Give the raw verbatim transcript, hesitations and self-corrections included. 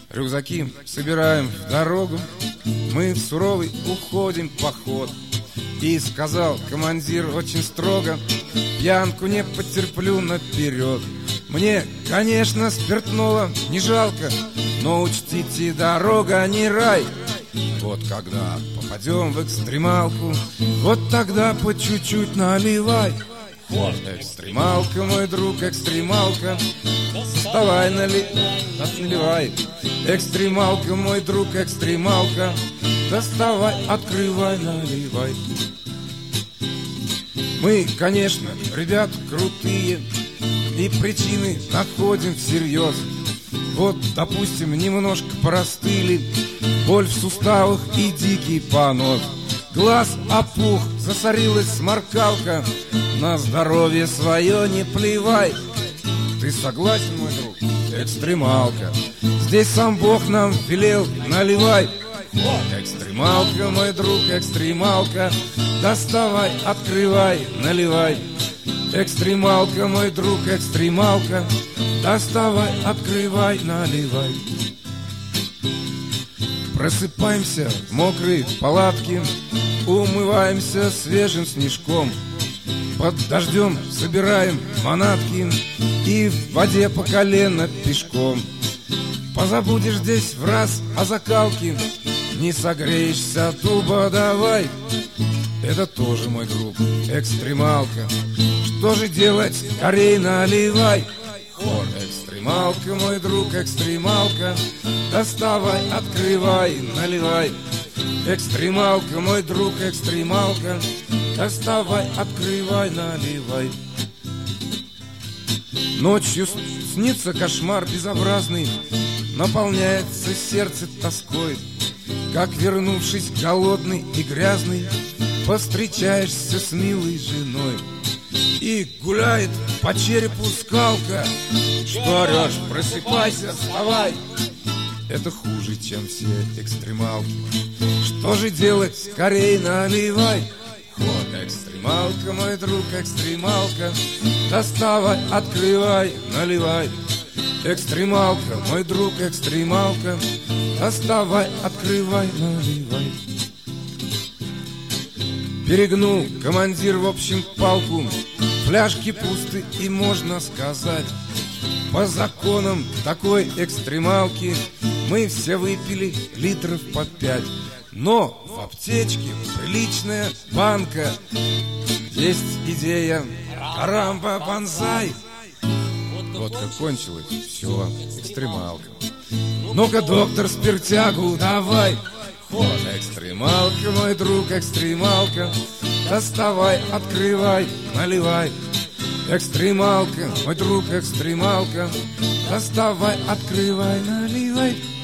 Рюкзаки собираем в дорогу, мы в суровый уходим поход. И сказал командир очень строго: пьянку не потерплю наперед. Мне, конечно, спиртного не жалко, но учтите, дорога не рай. Вот когда попадем в экстремалку, вот тогда по чуть-чуть наливай. Экстремалка, мой друг, экстремалка, вставай, нали... наливай. Экстремалка, мой друг, экстремалка, доставай, открывай, наливай. Мы, конечно, ребята крутые, и причины находим всерьез. Вот, допустим, немножко простыли, боль в суставах и дикий понос. Глаз опух, засорилась сморкалка, на здоровье свое не плевай. Ты согласен, мой друг? Экстремалка, здесь сам Бог нам велел, наливай. Экстремалка, мой друг, экстремалка, доставай, открывай, наливай. Экстремалка, мой друг, экстремалка, доставай, открывай, наливай. Просыпаемся в мокрой палатке, умываемся свежим снежком. Под дождем собираем манатки и в воде по колено пешком. Позабудешь здесь в раз о закалке, не согреешься, туба давай. Это тоже, мой друг, экстремалка. Что же делать? Скорей наливай. Хор. Экстремалка, мой друг, экстремалка, доставай, открывай, наливай. Экстремалка, мой друг, экстремалка, доставай, открывай, наливай. Ночью снится кошмар безобразный, наполняется сердце тоской. Как, вернувшись голодный и грязный, повстречаешься с милой женой. И гуляет по черепу скалка. Что орешь? Просыпайся, вставай. Это хуже, чем все экстремалки. Что же делать? Скорей наливай. Вот экстремалка, мой друг, экстремалка, доставай, открывай, наливай. Экстремалка, мой друг, экстремалка, доставай, открывай, наливай. Перегнул командир, в общем, палку. Фляжки пусты, и можно сказать, по законам такой экстремалки мы все выпили литров по пять. Но в аптечке приличная банка. Есть идея, карамба, бонзай. Вот как кончилось, все, экстремалка. Ну-ка, доктор, спиртягу давай. Вот экстремалка, мой друг, экстремалка, доставай, открывай, наливай. Экстремалка, мой друг, экстремалка, доставай, открывай, наливай.